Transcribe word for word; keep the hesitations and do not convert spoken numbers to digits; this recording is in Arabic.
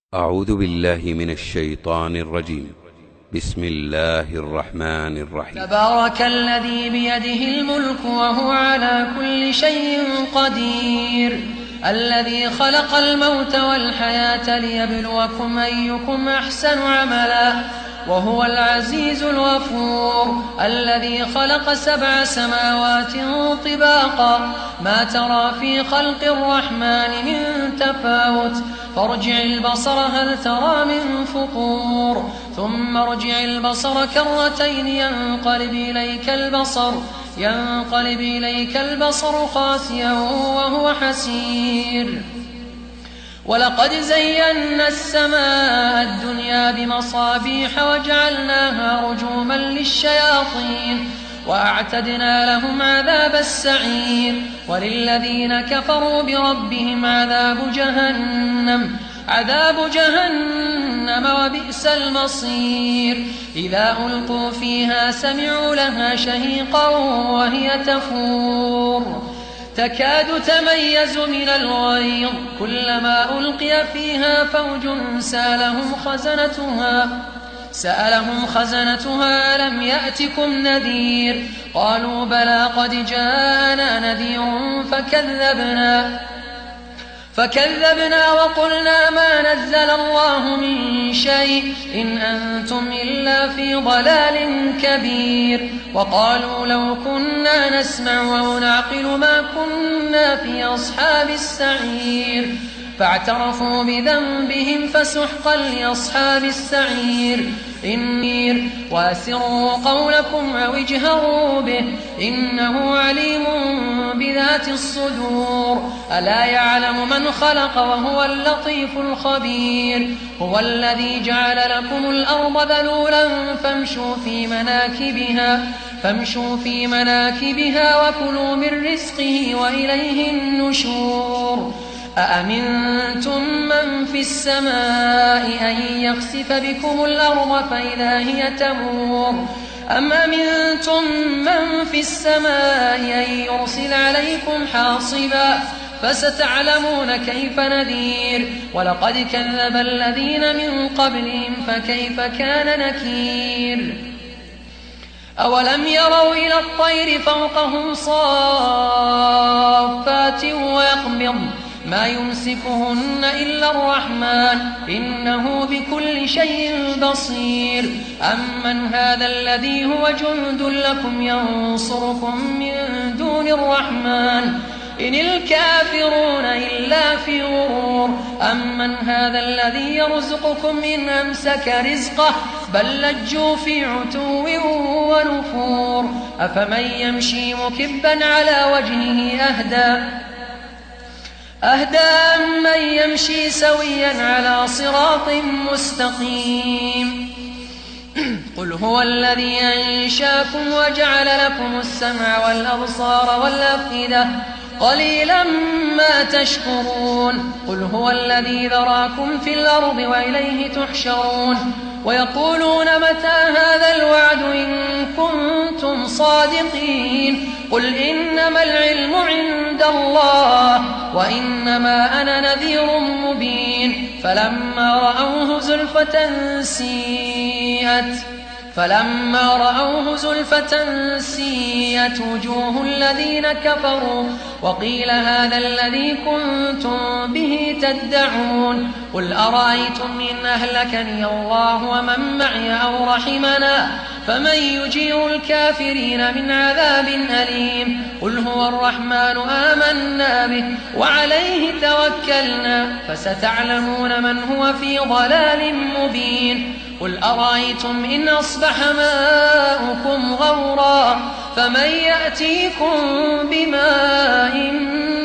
أعوذ بالله من الشيطان الرجيم. بسم الله الرحمن الرحيم. تبارك الذي بيده الملك وهو على كل شيء قدير، الذي خلق الموت والحياة ليبلوكم أيكم أحسن عملا، وهو العزيز الغفور، الذي خلق سبع سماوات طباقا، ما ترى في خلق الرحمن من تفاوت، فارجع البصر هل ترى من فطور، ثم ارجع البصر كرتين ينقلب إليك البصر ينقلب إليك البصر خاسئا وهو حسير. ولقد زينا السماء الدنيا بمصابيح وجعلناها رجوما للشياطين وأعتدنا لهم عذاب السعير. وللذين كفروا بربهم عذاب جهنم عذاب جهنم وبئس المصير. إذا ألقوا فيها سمعوا لها شهيقا وهي تفور تكاد تميز من الغيظ، كلما ألقي فيها فوج سألهم خزنتها سألهم خزنتها ألم يأتكم نذير، قالوا بلى قد جاءنا نذير فكذبنا فكذبنا وقلنا ما نزل الله من شيء إن أنتم إلا في ضلال كبير. وقالوا لو كنا نسمع أو نعقل ما كنا في أصحاب السعير، فاعترفوا بذنبهم فسحقا لأصحاب السعير. إنير وأسروا قولكم أو اجهروا به إنه عليم بذات الصدور. ألا يعلم من خلق وهو اللطيف الخبير. هو الذي جعل لكم الأرض ذلولا فامشوا في مناكبها فامشوا في مناكبها وكلوا من رزقه وإليه النشور. أأمنتم من في السماء أن يخسف بكم الأرض فإذا هي تمور، أم أمنتم من في السماء أن يرسل عليكم حاصبا فستعلمون كيف نذير. ولقد كذب الذين من قبلهم فكيف كان نكير. أولم يروا إلى الطير فوقهم صافات ويقبض ما يمسكهن إلا الرحمن إنه بكل شيء بصير. أمن هذا الذي هو جند لكم ينصركم من دون الرحمن إن الكافرون إلا في غرور. أمن هذا الذي يرزقكم إن أمسك رزقه بل لجوا في عتو ونفور. أفمن يمشي مكبا على وجهه أهدى أهدى من يمشي سويا على صراط مستقيم. قل هو الذي أنشاكم وجعل لكم السمع والأبصار والأفئدة قليلا ما تشكرون. قل هو الذي ذراكم في الأرض وإليه تحشرون. ويقولون متى هذا الوعد إن كنتم صادقين. قل إنما العلم عند الله وإنما أنا نذير مبين. فلما رأوه زلفة سيئت فلما رأوه زلفة سيئت وجوه الذين كفروا وقيل هذا الذي كنتم به تدعون. قل أرأيتم إن أهلكني الله ومن معي أو رحمنا فمن يجير الكافرين من عذاب أليم. قل هو الرحمن آمنا به وعليه توكلنا فستعلمون من هو في ضلال مبين. قل أرأيتم إن أصبح ماؤكم غورا فمن يأتيكم بماء